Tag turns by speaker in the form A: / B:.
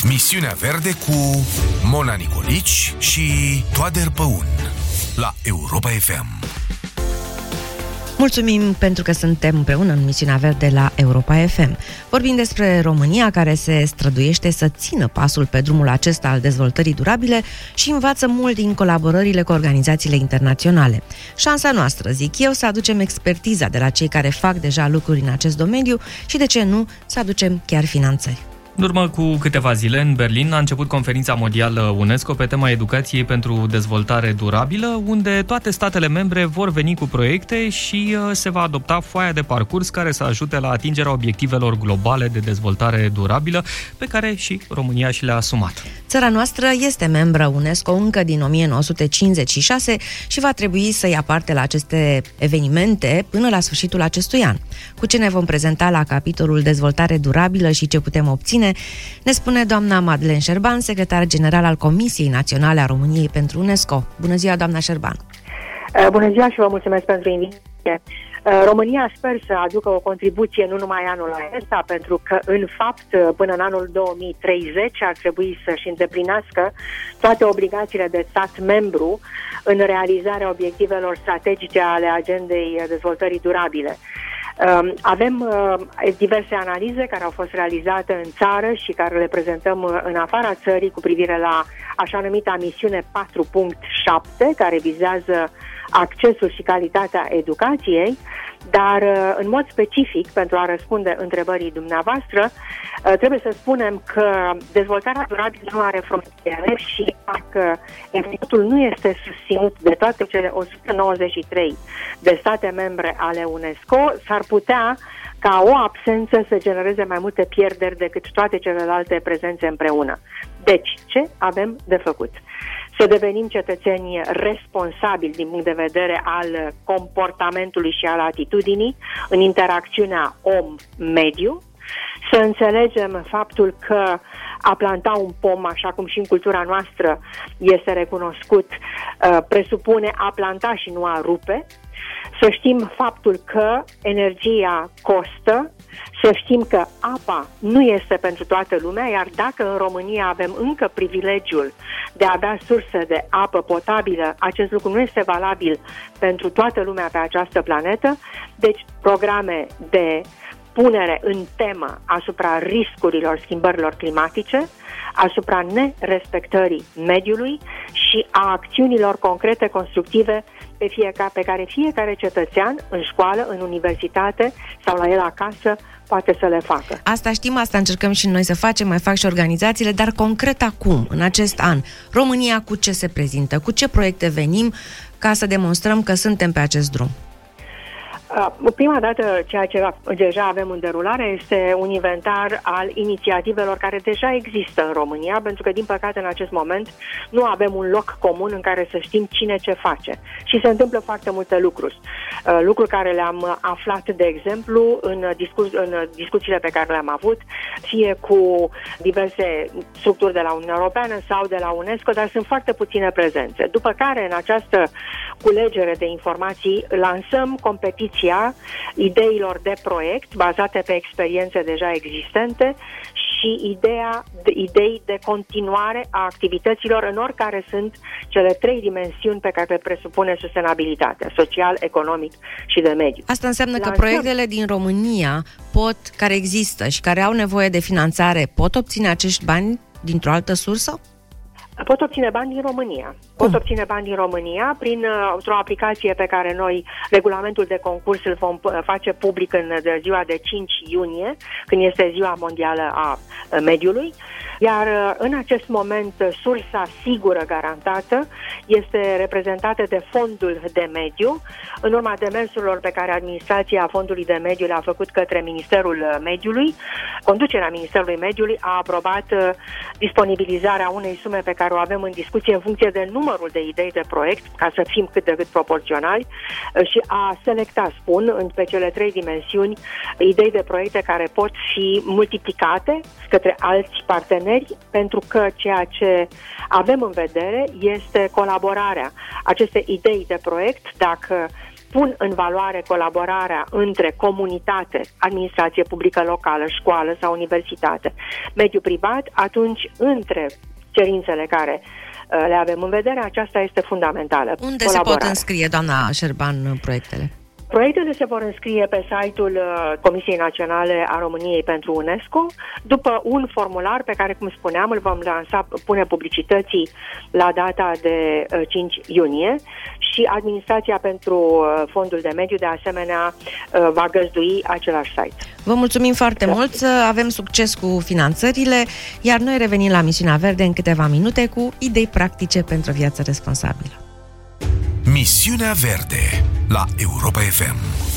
A: Misiunea Verde cu Mona Nicolici și Toader Păun la Europa FM.
B: Mulțumim pentru că suntem împreună în Misiunea Verde la Europa FM. Vorbim despre România, care se străduiește să țină pasul pe drumul acesta al dezvoltării durabile și învață mult din colaborările cu organizațiile internaționale. Șansa noastră, zic eu, să aducem expertiza de la cei care fac deja lucruri în acest domeniu și, de ce nu, să aducem chiar finanțări.
C: În urmă cu câteva zile, în Berlin, a început conferința mondială UNESCO pe tema educației pentru dezvoltare durabilă, unde toate statele membre vor veni cu proiecte și se va adopta foaia de parcurs care să ajute la atingerea obiectivelor globale de dezvoltare durabilă, pe care și România și le-a asumat.
B: Țara noastră este membră UNESCO încă din 1956 și va trebui să ia parte la aceste evenimente până la sfârșitul acestui an. Cu ce ne vom prezenta la capitolul dezvoltare durabilă și ce putem obține, ne spune doamna Madeleine Șerban, secretar general al Comisiei Naționale a României pentru UNESCO. Bună ziua, doamna Șerban!
D: Bună ziua și vă mulțumesc pentru invitație. România sper să aducă o contribuție nu numai anul acesta, pentru că, în fapt, până în anul 2030 ar trebui să-și îndeplinească toate obligațiile de stat membru în realizarea obiectivelor strategice ale agendei dezvoltării durabile. Avem diverse analize care au fost realizate în țară și care le prezentăm în afara țării cu privire la așa numita misiune 4.7, care vizează accesul și calitatea educației, dar în mod specific, pentru a răspunde întrebării dumneavoastră, trebuie să spunem că dezvoltarea durabilă nu are frontiere și dacă efortul nu este susținut de toate cele 193 de state membre ale UNESCO, s-ar putea ca o absență să genereze mai multe pierderi decât toate celelalte prezențe împreună. Deci, ce avem de făcut? Să devenim cetățeni responsabili din punct de vedere al comportamentului și al atitudinii în interacțiunea om-mediu, să înțelegem faptul că a planta un pom, așa cum și în cultura noastră este recunoscut, presupune a planta și nu a rupe, să știm faptul că energia costă, să știm că apa nu este pentru toată lumea, iar dacă în România avem încă privilegiul de a avea surse de apă potabilă, acest lucru nu este valabil pentru toată lumea pe această planetă, deci programe de punere în temă asupra riscurilor schimbărilor climatice, asupra nerespectării mediului și a acțiunilor concrete, constructive pe care fiecare cetățean în școală, în universitate sau la el acasă poate să le facă.
B: Asta știm, asta încercăm și noi să facem, mai fac și organizațiile, dar concret acum, în acest an, România cu ce se prezintă, cu ce proiecte venim ca să demonstrăm că suntem pe acest drum?
D: Prima dată, ceea ce deja avem în derulare este un inventar al inițiativelor care deja există în România, pentru că, din păcate, în acest moment nu avem un loc comun în care să știm cine ce face. Și se întâmplă foarte multe lucruri. Lucruri care le-am aflat, de exemplu, în discuțiile pe care le-am avut, fie cu diverse structuri de la Uniunea Europeană sau de la UNESCO, dar sunt foarte puține prezențe. După care, în această culegere de informații, lansăm competiții ideilor de proiect bazate pe experiențe deja existente și idei de continuare a activităților în oricare sunt cele 3 dimensiuni pe care le presupune sustenabilitatea, social, economic și de mediu.
B: Asta înseamnă că proiectele din România care există și care au nevoie de finanțare, pot obține acești bani dintr-o altă sursă?
D: Pot obține bani din România. Pot obține bani din România printr-o aplicație pe care noi, regulamentul de concurs, îl vom face public în ziua de 5 iunie, când este Ziua Mondială a Mediului. Iar în acest moment, sursa sigură garantată este reprezentată de Fondul de Mediu, în urma demersurilor pe care administrația Fondului de Mediu le-a făcut către Ministerul Mediului. Conducerea Ministerului Mediului a aprobat disponibilizarea unei sume pe care o avem în discuție în funcție de numărul de idei de proiect, ca să fim cât de cât proporționali, și a selectat, pe cele 3 dimensiuni, idei de proiecte care pot fi multiplicate către alți parteneri, pentru că ceea ce avem în vedere este colaborarea. Aceste idei de proiect, dacă pun în valoare colaborarea între comunitate, administrație publică locală, școală sau universitate, mediu privat, atunci între cerințele care le avem în vedere, aceasta este fundamentală.
B: Unde se pot înscrie, doamna Șerban, proiectele?
D: Proiectele se vor înscrie pe site-ul Comisiei Naționale a României pentru UNESCO, după un formular pe care, cum spuneam, îl vom pune publicității la data de 5 iunie și Administrația pentru Fondul de Mediu, de asemenea, va găzdui același site.
B: Vă mulțumim foarte mult, avem succes cu finanțările, iar noi revenim la Misiunea Verde în câteva minute cu idei practice pentru o viață responsabilă.
A: Misiunea Verde la Europa FM.